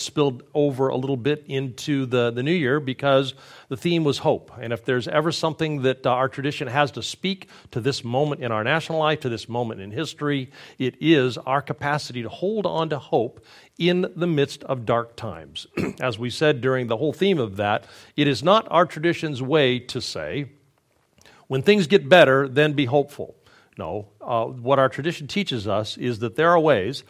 spilled over a little bit into the new year because the theme was hope. And if there's ever something that our tradition has to speak to this moment in our national life, to this moment in history, it is our capacity to hold on to hope in the midst of dark times. As we said during the whole theme of that, it is not our tradition's way to say, when things get better, then be hopeful. No, what our tradition teaches us is that there are ways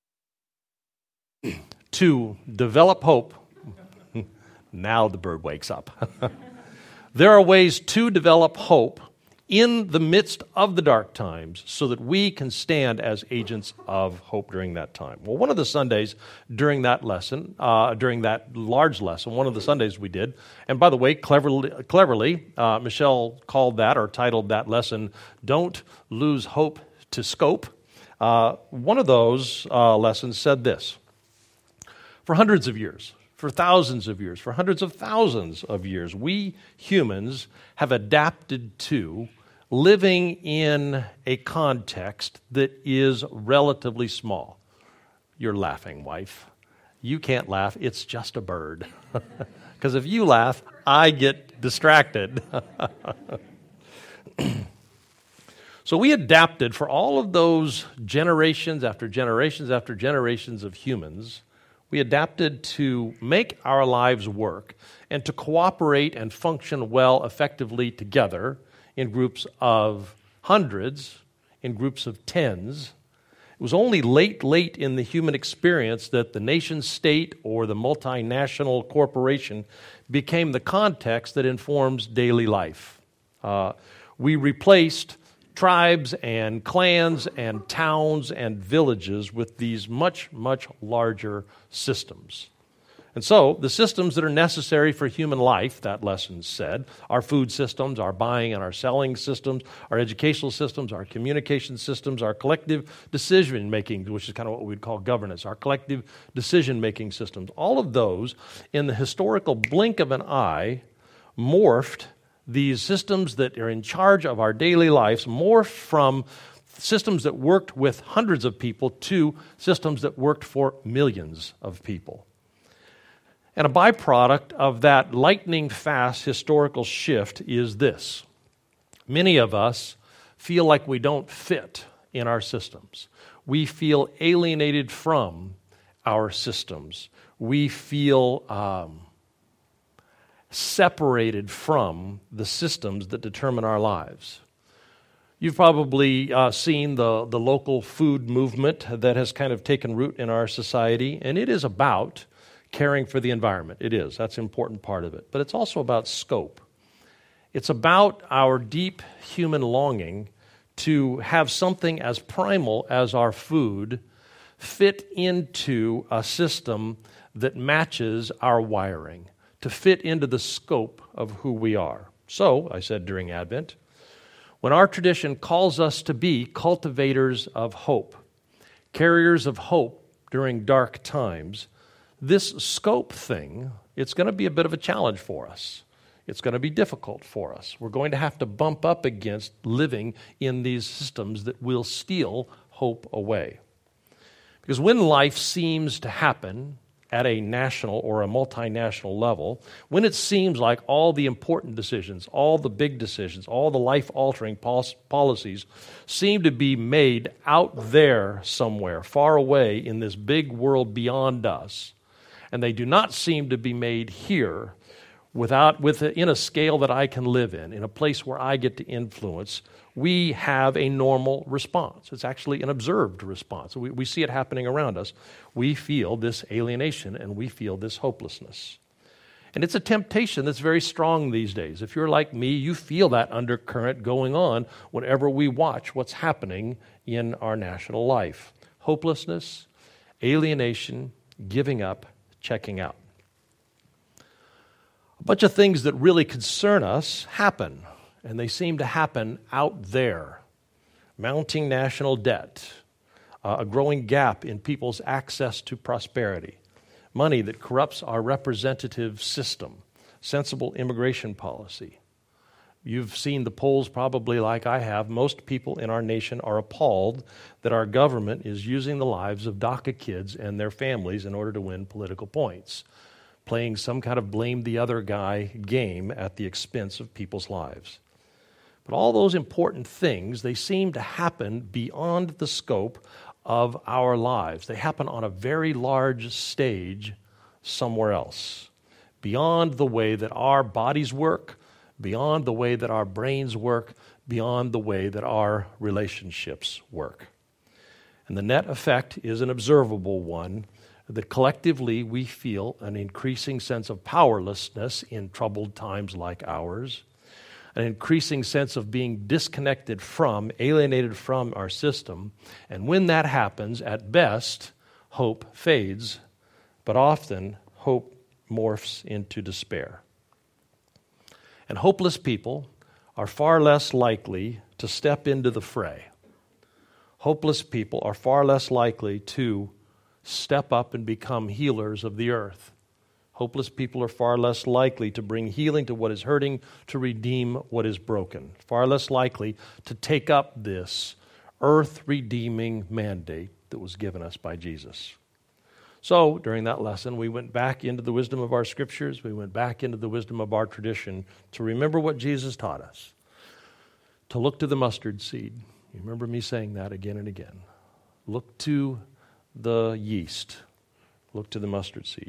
to develop hope. Now the bird wakes up. There are ways to develop hope in the midst of the dark times so that we can stand as agents of hope during that time. Well, one of the Sundays during that lesson, during that large lesson, one of the Sundays we did, and by the way, cleverly, Michelle called that or titled that lesson, Don't Lose Hope to Scope. One of those lessons said this: for hundreds of years, for thousands of years, for hundreds of thousands of years, we humans have adapted to living in a context that is relatively small. You're laughing, wife. You can't laugh. It's just a bird. Because if you laugh, I get distracted. So we adapted for all of those generations after generations after generations of humans. We adapted to make our lives work and to cooperate and function well, effectively together in groups of hundreds, in groups of tens. It was only late in the human experience that the nation state or the multinational corporation became the context that informs daily life. We replaced tribes and clans and towns and villages with these much, much larger systems. And so the systems that are necessary for human life, that lesson said, our food systems, our buying and our selling systems, our educational systems, our communication systems, our collective decision-making, which is kind of what we'd call governance, our collective decision-making systems, all of those, in the historical blink of an eye, morphed. These systems that are in charge of our daily lives morphed from systems that worked with hundreds of people to systems that worked for millions of people. And a byproduct of that lightning-fast historical shift is this. Many of us feel like we don't fit in our systems. We feel alienated from our systems. We feel separated from the systems that determine our lives. You've probably seen the local food movement that has kind of taken root in our society, and it is about caring for the environment. It is. That's an important part of it. But it's also about scope. It's about our deep human longing to have something as primal as our food fit into a system that matches our wiring, to fit into the scope of who we are. So, I said during Advent, when our tradition calls us to be cultivators of hope, carriers of hope during dark times, this scope thing, it's going to be a bit of a challenge for us. It's going to be difficult for us. We're going to have to bump up against living in these systems that will steal hope away. Because when life seems to happen at a national or a multinational level, when it seems like all the important decisions, all the big decisions, all the life-altering policies seem to be made out there somewhere, far away in this big world beyond us, and they do not seem to be made here in a scale that I can live in a place where I get to influence, we have a normal response. It's actually an observed response. We see it happening around us. We feel this alienation and we feel this hopelessness. And it's a temptation that's very strong these days. If you're like me, you feel that undercurrent going on whenever we watch what's happening in our national life. Hopelessness, alienation, giving up, checking out. A bunch of things that really concern us happen, and they seem to happen out there. Mounting national debt, a growing gap in people's access to prosperity, money that corrupts our representative system, sensible immigration policy, You've seen the polls probably like I have. Most people in our nation are appalled that our government is using the lives of DACA kids and their families in order to win political points, playing some kind of blame the other guy game at the expense of people's lives. But all those important things, they seem to happen beyond the scope of our lives. They happen on a very large stage somewhere else, beyond the way that our bodies work, beyond the way that our brains work, beyond the way that our relationships work. And the net effect is an observable one, that collectively we feel an increasing sense of powerlessness in troubled times like ours, an increasing sense of being disconnected from, alienated from our system. And when that happens, at best, hope fades, but often hope morphs into despair. And hopeless people are far less likely to step into the fray. Hopeless people are far less likely to step up and become healers of the earth. Hopeless people are far less likely to bring healing to what is hurting, to redeem what is broken. Far less likely to take up this earth-redeeming mandate that was given us by Jesus. So, during that lesson, we went back into the wisdom of our scriptures. We went back into the wisdom of our tradition to remember what Jesus taught us, to look to the mustard seed. You remember me saying that again and again. Look to the yeast. Look to the mustard seed.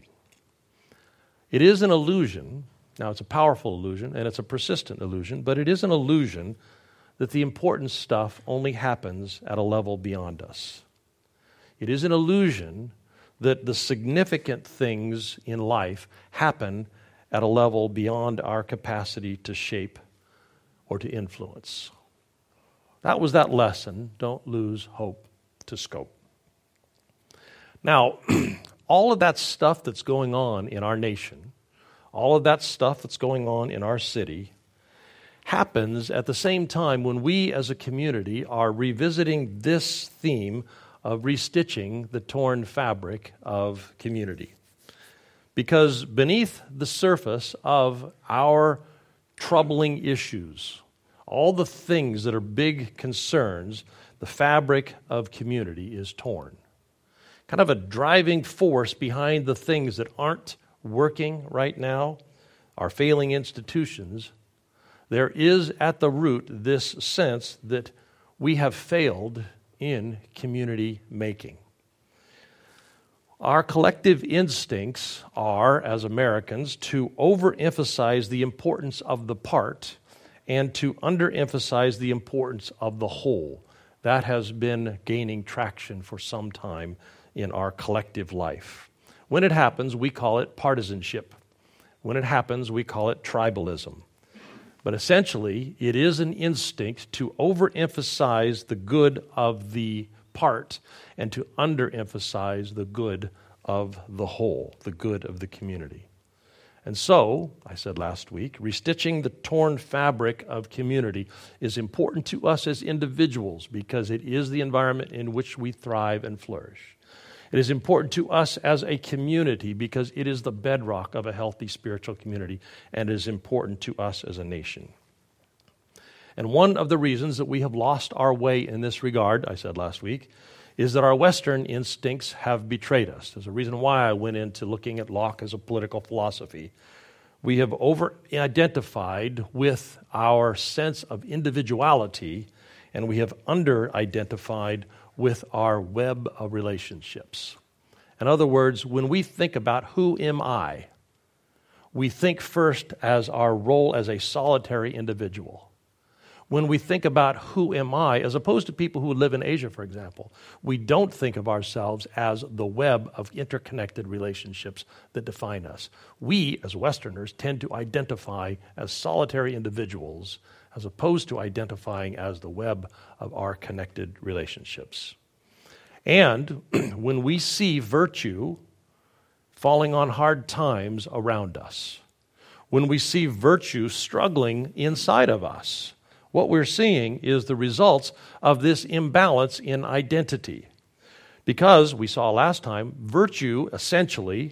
It is an illusion. Now, it's a powerful illusion, and it's a persistent illusion, but it is an illusion that the important stuff only happens at a level beyond us. It is an illusion that the significant things in life happen at a level beyond our capacity to shape or to influence. That was that lesson. Don't lose hope to scope. Now, all of that stuff that's going on in our nation, all of that stuff that's going on in our city, happens at the same time when we as a community are revisiting this theme of restitching the torn fabric of community. Because beneath the surface of our troubling issues, all the things that are big concerns, the fabric of community is torn. Kind of a driving force behind the things that aren't working right now, our failing institutions. There is at the root this sense that we have failed in community making. Our collective instincts are, as Americans, to overemphasize the importance of the part and to underemphasize the importance of the whole. That has been gaining traction for some time in our collective life. When it happens, we call it partisanship. When it happens, we call it tribalism. But essentially, it is an instinct to overemphasize the good of the part and to underemphasize the good of the whole, the good of the community. And so, I said last week, restitching the torn fabric of community is important to us as individuals because it is the environment in which we thrive and flourish. It is important to us as a community because it is the bedrock of a healthy spiritual community, and it is important to us as a nation. And one of the reasons that we have lost our way in this regard, I said last week, is that our Western instincts have betrayed us. There's a reason why I went into looking at Locke as a political philosophy. We have over-identified with our sense of individuality, and we have under-identified with our web of relationships. In other words, when we think about who am I, we think first as our role as a solitary individual. When we think about who am I, as opposed to people who live in Asia, for example, we don't think of ourselves as the web of interconnected relationships that define us. We, as Westerners, tend to identify as solitary individuals as opposed to identifying as the web of our connected relationships. And when we see virtue falling on hard times around us, when we see virtue struggling inside of us, what we're seeing is the results of this imbalance in identity. Because, we saw last time, virtue essentially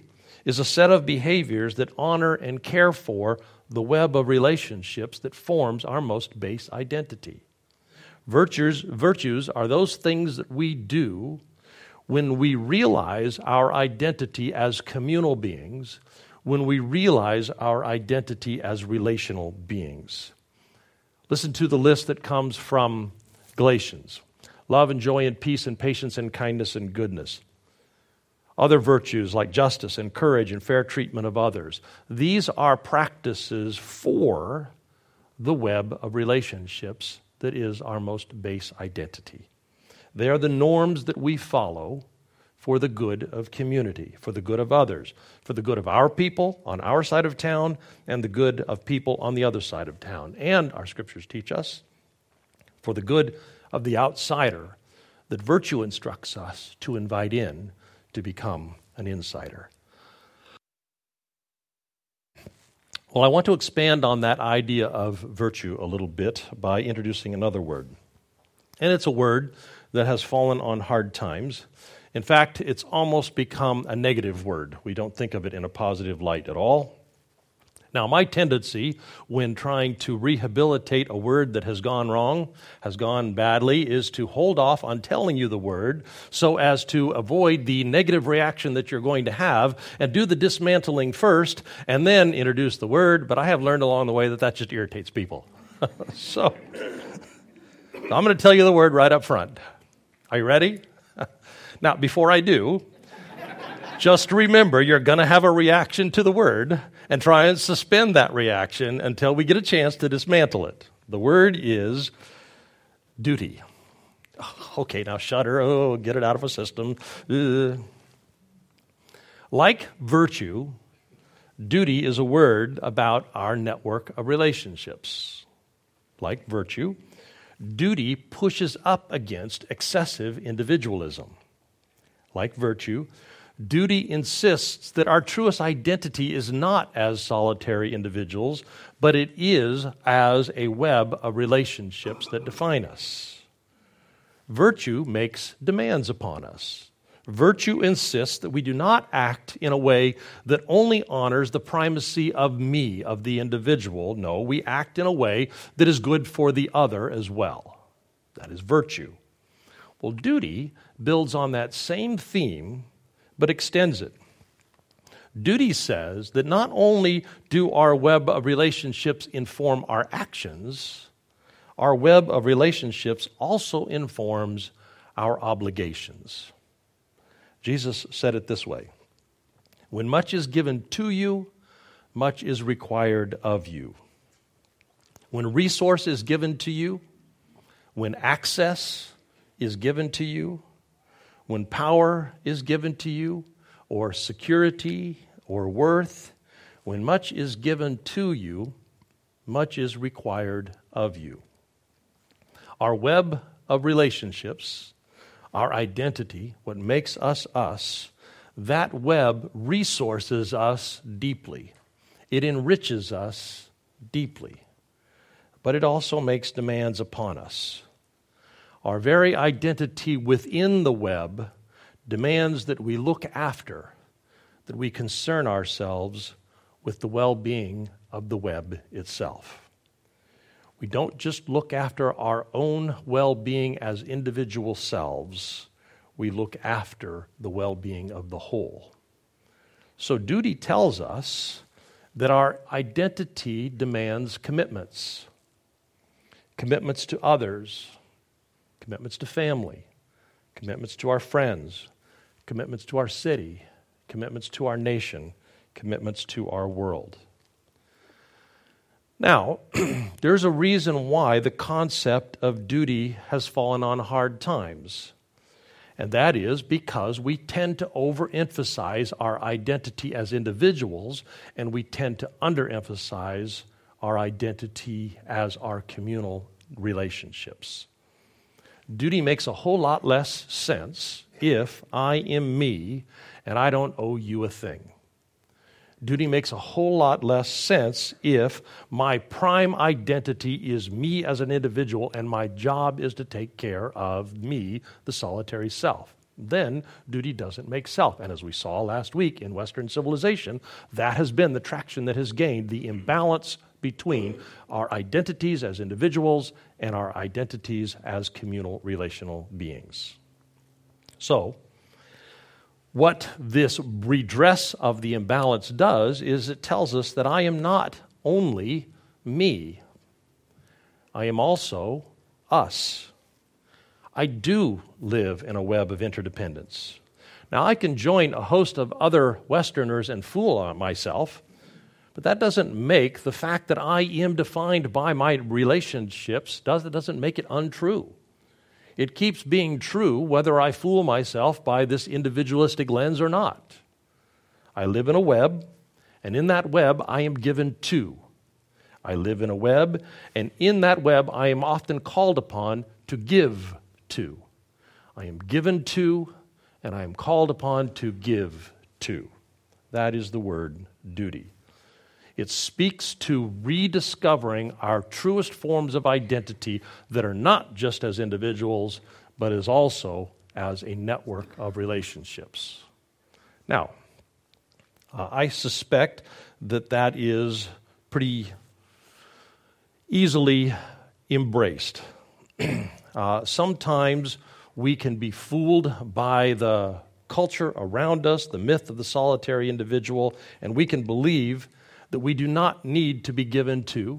is a set of behaviors that honor and care for the web of relationships that forms our most base identity. Virtues are those things that we do when we realize our identity as communal beings, when we realize our identity as relational beings. Listen to the list that comes from Galatians. Love and joy and peace and patience and kindness and goodness. Other virtues like justice and courage and fair treatment of others. These are practices for the web of relationships that is our most base identity. They are the norms that we follow for the good of community, for the good of others, for the good of our people on our side of town, and the good of people on the other side of town. And our scriptures teach us, for the good of the outsider, that virtue instructs us to invite in to become an insider. Well, I want to expand on that idea of virtue a little bit by introducing another word. And it's a word that has fallen on hard times. In fact, it's almost become a negative word. We don't think of it in a positive light at all. Now, my tendency when trying to rehabilitate a word that has gone wrong, has gone badly, is to hold off on telling you the word so as to avoid the negative reaction that you're going to have and do the dismantling first and then introduce the word. But I have learned along the way that just irritates people. So I'm going to tell you the word right up front. Are you ready? Now, before I do, just remember you're going to have a reaction to the word and try and suspend that reaction until we get a chance to dismantle it. The word is duty. Okay, now shudder. Oh, get it out of a system. Like virtue, duty is a word about our network of relationships. Like virtue, duty pushes up against excessive individualism. Like virtue, duty insists that our truest identity is not as solitary individuals, but it is as a web of relationships that define us. Virtue makes demands upon us. Virtue insists that we do not act in a way that only honors the primacy of me, of the individual. No, we act in a way that is good for the other as well. That is virtue. Well, duty builds on that same theme, but extends it. Duty says that not only do our web of relationships inform our actions, our web of relationships also informs our obligations. Jesus said it this way: when much is given to you, much is required of you. When resource is given to you, when access is given to you, when power is given to you, or security, or worth, when much is given to you, much is required of you. Our web of relationships, our identity, what makes us us, that web resources us deeply. It enriches us deeply. But it also makes demands upon us. Our very identity within the web demands that we look after, that we concern ourselves with the well-being of the web itself. We don't just look after our own well-being as individual selves. We look after the well-being of the whole. So duty tells us that our identity demands commitments. Commitments to others, commitments to family, commitments to our friends, commitments to our city, commitments to our nation, commitments to our world. Now, there's a reason why the concept of duty has fallen on hard times. And that is because we tend to overemphasize our identity as individuals, and we tend to underemphasize our identity as our communal relationships. Duty makes a whole lot less sense if I am me and I don't owe you a thing. Duty makes a whole lot less sense if my prime identity is me as an individual and my job is to take care of me, the solitary self. then duty doesn't make self. And as we saw last week in Western civilization, that has been the traction that has gained the imbalance between our identities as individuals and our identities as communal relational beings. So, what this redress of the imbalance does is it tells us that I am not only me, I am also us. I do live in a web of interdependence. Now, I can join a host of other Westerners and fool on myself, but that doesn't make the fact that I am defined by my relationships, doesn't make it untrue. It keeps being true whether I fool myself by this individualistic lens or not. I live in a web, and in that web I am given to. I live in a web, and in that web I am often called upon to give to. I am given to, and I am called upon to give to. That is the word duty. It speaks to rediscovering our truest forms of identity that are not just as individuals, but as also as a network of relationships. Now, I suspect that is pretty easily embraced. Sometimes we can be fooled by the culture around us, the myth of the solitary individual, and we can believe that we do not need to be given to.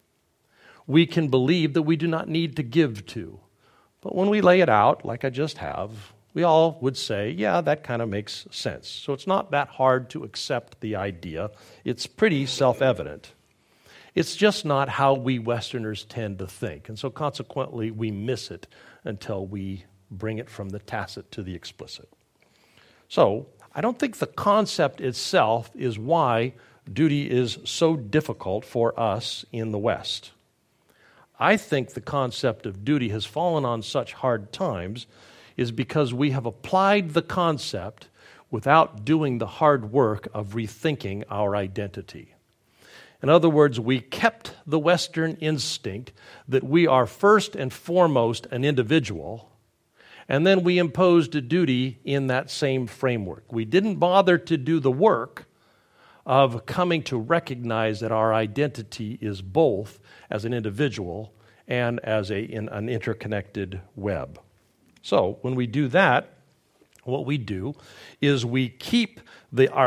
We can believe that we do not need to give to. But when we lay it out, like I just have, we all would say, yeah, that kind of makes sense. So it's not that hard to accept the idea. It's pretty self-evident. It's just not how we Westerners tend to think. And so consequently, we miss it until we bring it from the tacit to the explicit. So I don't think the concept itself is why duty is so difficult for us in the West. I think the concept of duty has fallen on such hard times is because we have applied the concept without doing the hard work of rethinking our identity. In other words, we kept the Western instinct that we are first and foremost an individual, and then we imposed a duty in that same framework. We didn't bother to do the work of coming to recognize that our identity is both as an individual and as in an interconnected web. So when we do that, what we do is we keep our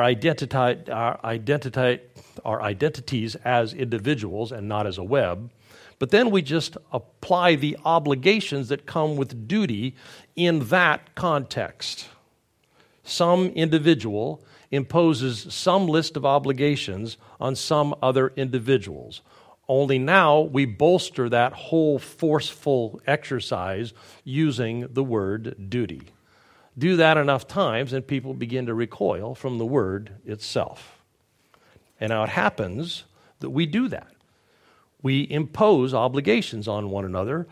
identities as individuals and not as a web, but then we just apply the obligations that come with duty in that context. Some individual imposes some list of obligations on some other individuals. Only now we bolster that whole forceful exercise using the word duty. Do that enough times and people begin to recoil from the word itself. And now it happens that we do that. We impose obligations on one another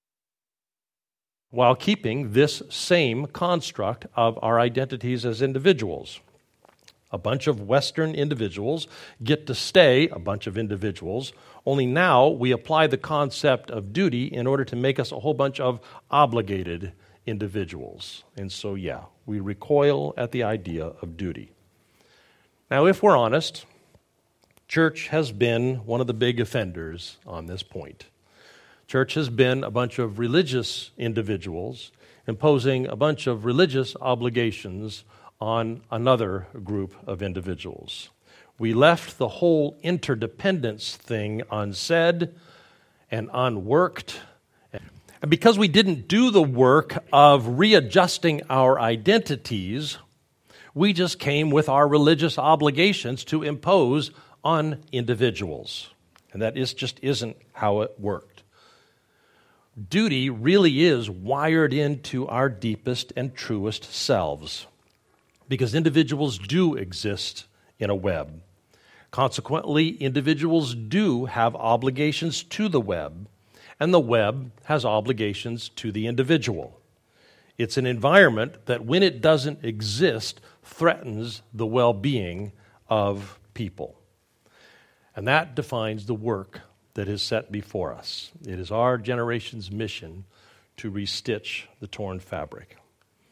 while keeping this same construct of our identities as individuals. A bunch of Western individuals get to stay a bunch of individuals, only now we apply the concept of duty in order to make us a whole bunch of obligated individuals. And so, we recoil at the idea of duty. Now, if we're honest, church has been one of the big offenders on this point. Church has been a bunch of religious individuals imposing a bunch of religious obligations on another group of individuals. We left the whole interdependence thing unsaid and unworked. And because we didn't do the work of readjusting our identities, we just came with our religious obligations to impose on individuals. And that just isn't how it worked. Duty really is wired into our deepest and truest selves, because individuals do exist in a web. Consequently, individuals do have obligations to the web, and the web has obligations to the individual. It's an environment that, when it doesn't exist, threatens the well-being of people. And that defines the work that is set before us. It is our generation's mission to restitch the torn fabric.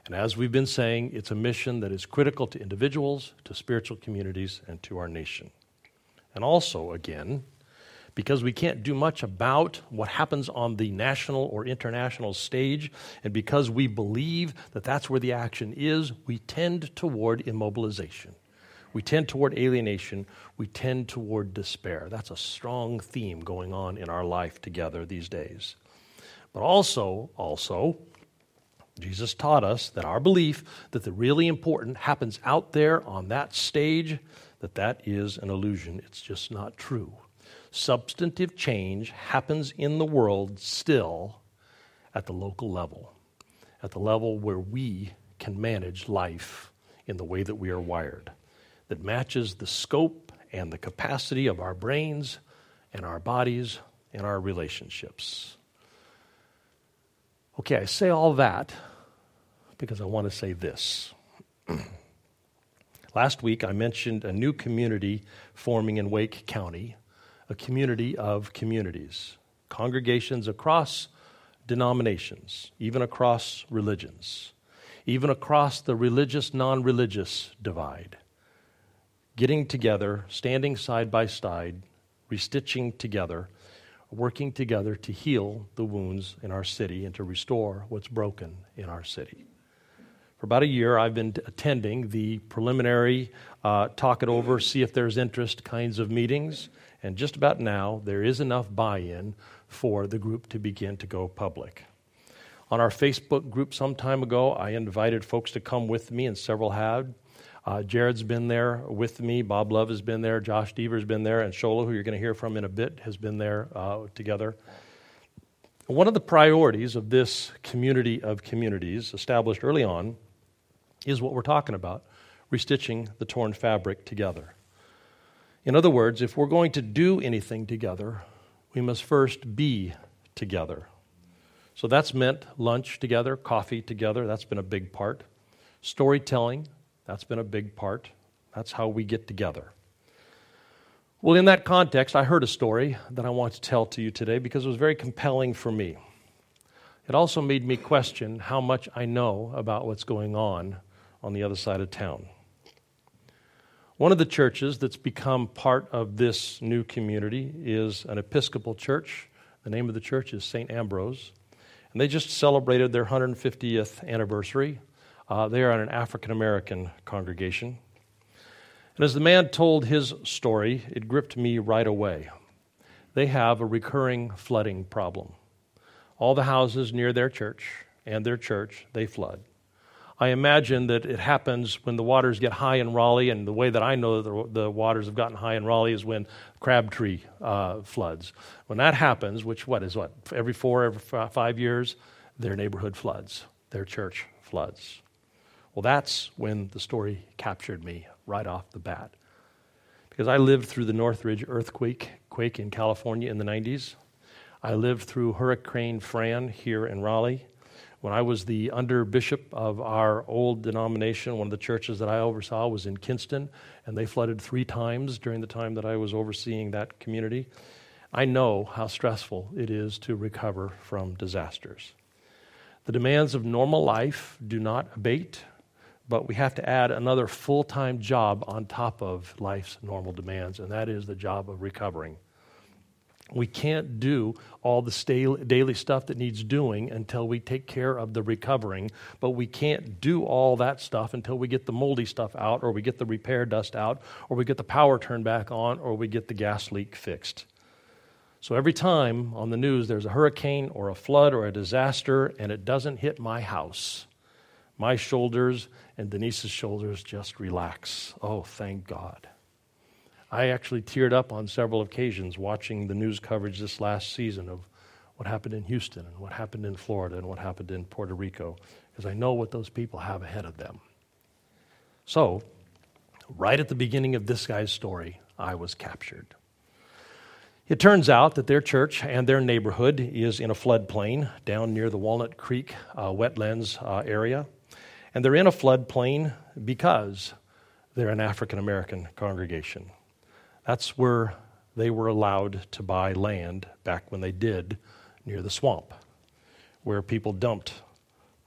And as we've been saying, it's a mission that is critical to individuals, to spiritual communities, and to our nation. And also, again, because we can't do much about what happens on the national or international stage, and because we believe that that's where the action is, we tend toward immobilization. We tend toward alienation. We tend toward despair. That's a strong theme going on in our life together these days. But also, Jesus taught us that our belief that the really important happens out there on that stage, that is an illusion. It's just not true. Substantive change happens in the world still at the local level, at the level where we can manage life in the way that we are wired, that matches the scope and the capacity of our brains and our bodies and our relationships. Okay, I say all that because I want to say this. Last week I mentioned a new community forming in Wake County, a community of communities, congregations across denominations, even across religions, even across the religious, non-religious divide, getting together, standing side by side, restitching together, working together to heal the wounds in our city and to restore what's broken in our city. For about a year, I've been attending the preliminary talk it over, see if there's interest kinds of meetings, and just about now, there is enough buy-in for the group to begin to go public. On our Facebook group some time ago, I invited folks to come with me, and several have. Jared's been there with me. Bob Love has been there. Josh Deaver's been there. And Shola, who you're going to hear from in a bit, has been there together. One of the priorities of this community of communities established early on is what we're talking about, restitching the torn fabric together. In other words, if we're going to do anything together, we must first be together. So that's meant lunch together, coffee together. That's been a big part. Storytelling. That's been a big part. That's how we get together. Well, in that context, I heard a story that I want to tell to you today because it was very compelling for me. It also made me question how much I know about what's going on the other side of town. One of the churches that's become part of this new community is an Episcopal church. The name of the church is St. Ambrose. And they just celebrated their 150th anniversary. They are an African-American congregation. And as the man told his story, it gripped me right away. They have a recurring flooding problem. All the houses near their church and their church, they flood. I imagine that it happens when the waters get high in Raleigh, and the way that I know that the waters have gotten high in Raleigh is when Crabtree floods. When that happens, which every 5 years, their neighborhood floods, their church floods. Well, that's when the story captured me right off the bat. Because I lived through the Northridge earthquake in California in the 90s. I lived through Hurricane Fran here in Raleigh. When I was the under bishop of our old denomination, one of the churches that I oversaw was in Kinston, and they flooded 3 times during the time that I was overseeing that community. I know how stressful it is to recover from disasters. The demands of normal life do not abate, but we have to add another full-time job on top of life's normal demands, and that is the job of recovering. We can't do all the daily stuff that needs doing until we take care of the recovering, but we can't do all that stuff until we get the moldy stuff out, or we get the repair dust out, or we get the power turned back on, or we get the gas leak fixed. So every time on the news there's a hurricane or a flood or a disaster and it doesn't hit my house, my shoulders and Denise's shoulders just relax. Oh, thank God. I actually teared up on several occasions watching the news coverage this last season of what happened in Houston and what happened in Florida and what happened in Puerto Rico, because I know what those people have ahead of them. So, right at the beginning of this guy's story, I was captured. It turns out that their church and their neighborhood is in a floodplain down near the Walnut Creek wetlands area. And they're in a floodplain because they're an African-American congregation. That's where they were allowed to buy land back when they did, near the swamp, where people dumped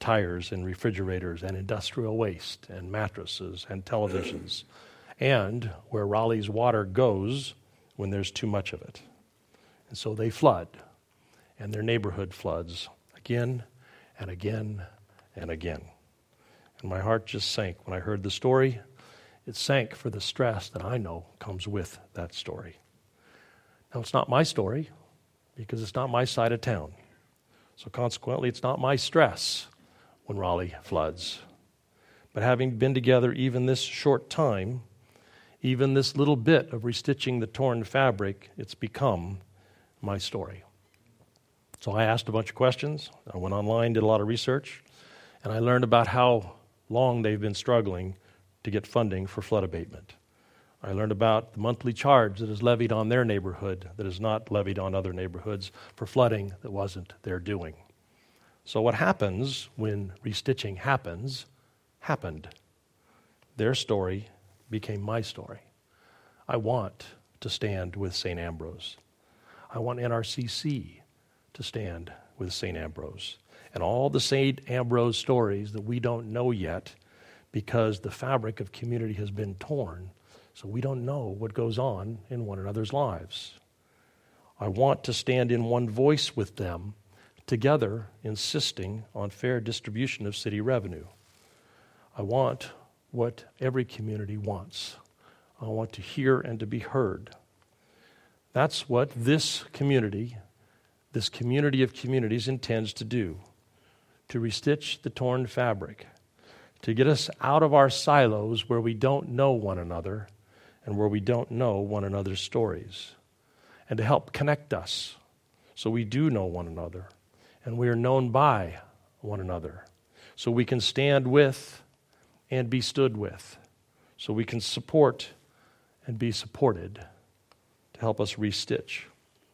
tires and refrigerators and industrial waste and mattresses and televisions, and where Raleigh's water goes when there's too much of it. And so they flood, and their neighborhood floods again and again and again. And my heart just sank when I heard the story. It sank for the stress that I know comes with that story. Now, it's not my story because it's not my side of town. So consequently, it's not my stress when Raleigh floods. But having been together even this short time, even this little bit of restitching the torn fabric, it's become my story. So I asked a bunch of questions. I went online, did a lot of research, and I learned about how long they've been struggling to get funding for flood abatement. I learned about the monthly charge that is levied on their neighborhood that is not levied on other neighborhoods for flooding that wasn't their doing. So what happens when restitching happened. Their story became my story. I want to stand with St. Ambrose. I want NRCC to stand with St. Ambrose. And all the St. Ambrose stories that we don't know yet because the fabric of community has been torn, so we don't know what goes on in one another's lives. I want to stand in one voice with them, together insisting on fair distribution of city revenue. I want what every community wants. I want to hear and to be heard. That's what this community of communities intends to do, to restitch the torn fabric, to get us out of our silos where we don't know one another and where we don't know one another's stories, and to help connect us so we do know one another and we are known by one another, so we can stand with and be stood with, so we can support and be supported to help us restitch.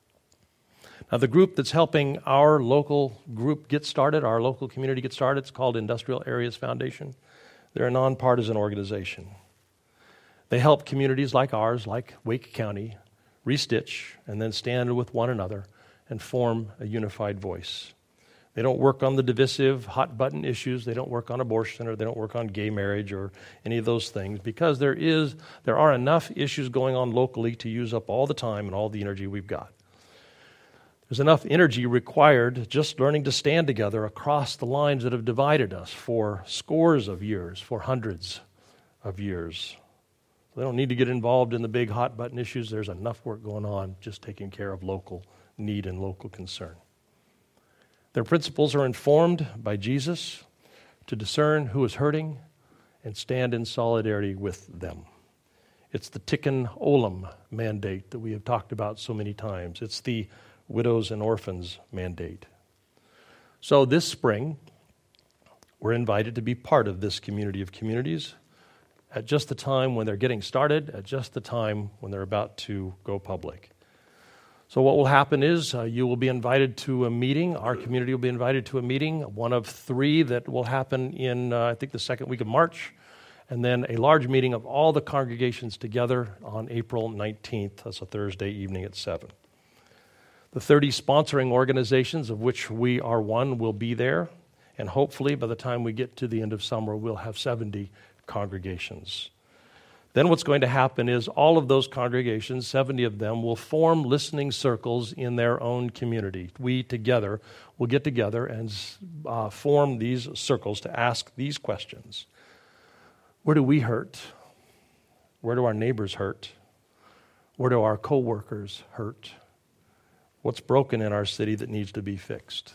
Now, the group that's helping our local group get started, our local community get started, it's called Industrial Areas Foundation. They're a nonpartisan organization. They help communities like ours, like Wake County, restitch and then stand with one another and form a unified voice. They don't work on the divisive, hot-button issues. They don't work on abortion, or they don't work on gay marriage or any of those things, because there are enough issues going on locally to use up all the time and all the energy we've got. There's enough energy required just learning to stand together across the lines that have divided us for scores of years, for hundreds of years. They don't need to get involved in the big hot-button issues. There's enough work going on just taking care of local need and local concern. Their principles are informed by Jesus to discern who is hurting and stand in solidarity with them. It's the Tikkun Olam mandate that we have talked about so many times. It's the widows and orphans mandate. So this spring, we're invited to be part of this community of communities at just the time when they're getting started, at just the time when they're about to go public. So what will happen is you will be invited to a meeting. Our community will be invited to a meeting, one of 3 that will happen in, I think, the second week of March, and then a large meeting of all the congregations together on April 19th. That's a Thursday evening at 7. The 30 sponsoring organizations, of which we are one, will be there, and hopefully by the time we get to the end of summer, we'll have 70 congregations. Then what's going to happen is all of those congregations, 70 of them, will form listening circles in their own community. We together will get together and form these circles to ask these questions. Where do we hurt? Where do our neighbors hurt? Where do our coworkers hurt? What's broken in our city that needs to be fixed?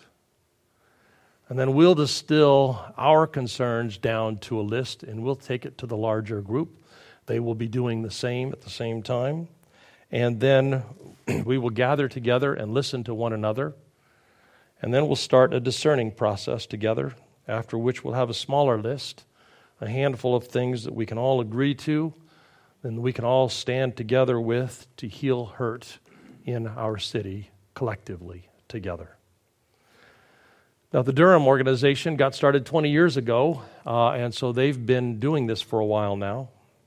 And then we'll distill our concerns down to a list, and we'll take it to the larger group. They will be doing the same at the same time. And then we will gather together and listen to one another. And then we'll start a discerning process together, after which we'll have a smaller list, a handful of things that we can all agree to, and we can all stand together with to heal hurt in our city collectively together. Now, the Durham organization got started 20 years ago, and so they've been doing this for a while now.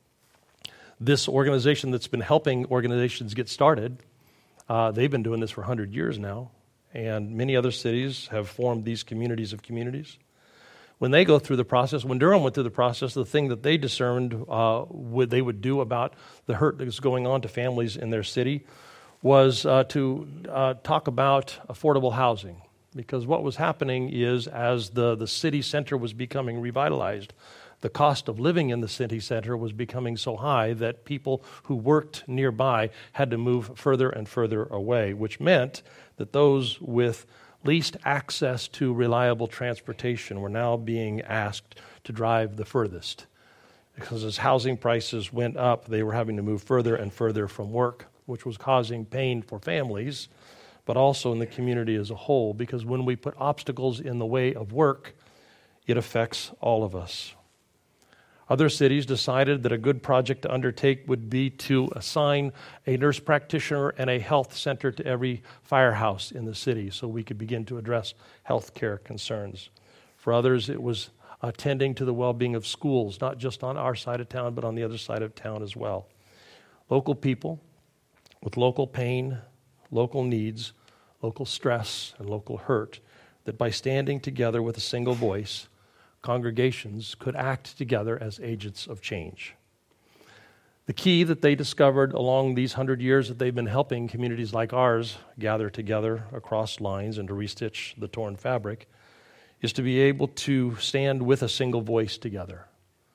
This organization that's been helping organizations get started, they've been doing this for 100 years now, and many other cities have formed these communities of communities. When they go through the process, when Durham went through the process, the thing that they discerned they would do about the hurt that was going on to families in their city was to talk about affordable housing. Because what was happening is, as the city center was becoming revitalized, the cost of living in the city center was becoming so high that people who worked nearby had to move further and further away, which meant that those with least access to reliable transportation were now being asked to drive the furthest. Because as housing prices went up, they were having to move further and further from work, which was causing pain for families, but also in the community as a whole, because when we put obstacles in the way of work, it affects all of us. Other cities decided that a good project to undertake would be to assign a nurse practitioner and a health center to every firehouse in the city so we could begin to address health care concerns. For others, it was attending to the well-being of schools, not just on our side of town, but on the other side of town as well. Local people with local pain, local needs, local stress, and local hurt, that by standing together with a single voice, congregations could act together as agents of change. The key that they discovered along these 100 years that they've been helping communities like ours gather together across lines and to restitch the torn fabric is to be able to stand with a single voice together.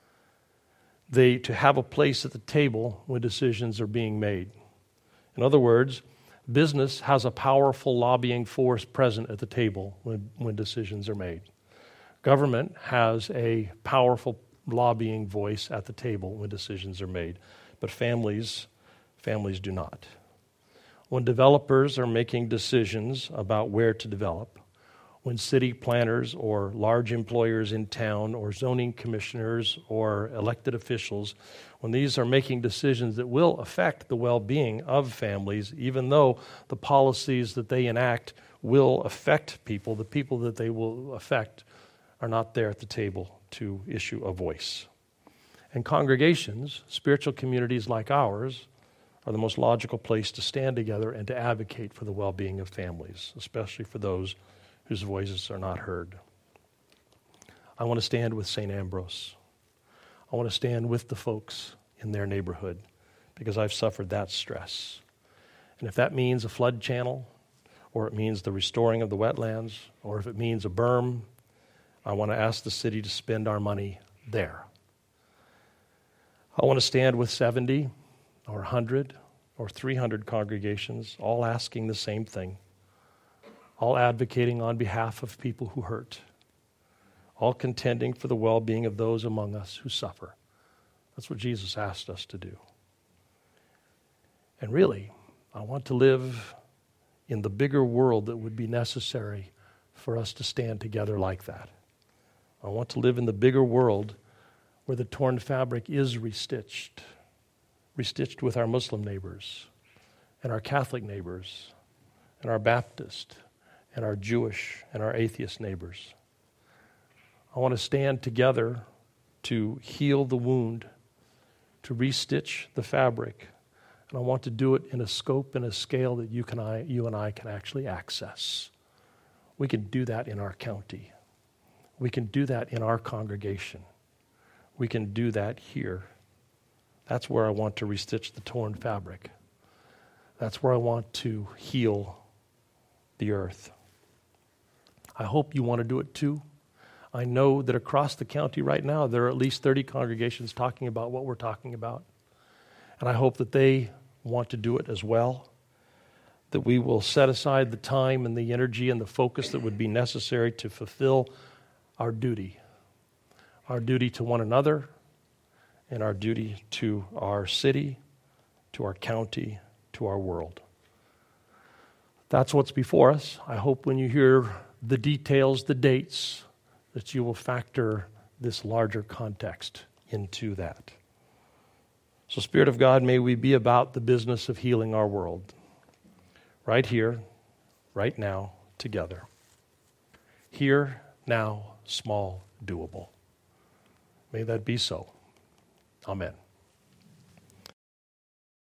To have a place at the table when decisions are being made. In other words, business has a powerful lobbying force present at the table when decisions are made. Government has a powerful lobbying voice at the table when decisions are made, but families do not. When developers are making decisions about where to develop, when city planners or large employers in town or zoning commissioners or elected officials, when these are making decisions that will affect the well-being of families, even though the policies that they enact will affect people, the people that they will affect are not there at the table to issue a voice. And congregations, spiritual communities like ours, are the most logical place to stand together and to advocate for the well-being of families, especially for those whose voices are not heard. I want to stand with St. Ambrose. I want to stand with the folks in their neighborhood because I've suffered that stress. And if that means a flood channel, or it means the restoring of the wetlands, or if it means a berm, I want to ask the city to spend our money there. I want to stand with 70 or 100 or 300 congregations, all asking the same thing, all advocating on behalf of people who hurt, all contending for the well-being of those among us who suffer. That's what Jesus asked us to do. And really, I want to live in the bigger world that would be necessary for us to stand together like that. I want to live in the bigger world where the torn fabric is restitched with our Muslim neighbors and our Catholic neighbors and our Baptist and our Jewish and our atheist neighbors. I want to stand together to heal the wound, to restitch the fabric, and I want to do it in a scope and a scale that you and I can actually access. We can do that in our county. We can do that in our congregation. We can do that here. That's where I want to restitch the torn fabric. That's where I want to heal the earth. I hope you want to do it too. I know that across the county right now, there are at least 30 congregations talking about what we're talking about. And I hope that they want to do it as well, that we will set aside the time and the energy and the focus that would be necessary to fulfill our duty to one another, and our duty to our city, to our county, to our world. That's what's before us. I hope when you hear the details, the dates, that you will factor this larger context into that. So, Spirit of God, may we be about the business of healing our world, right here, right now, together. Here, now, small, doable. May that be so. Amen.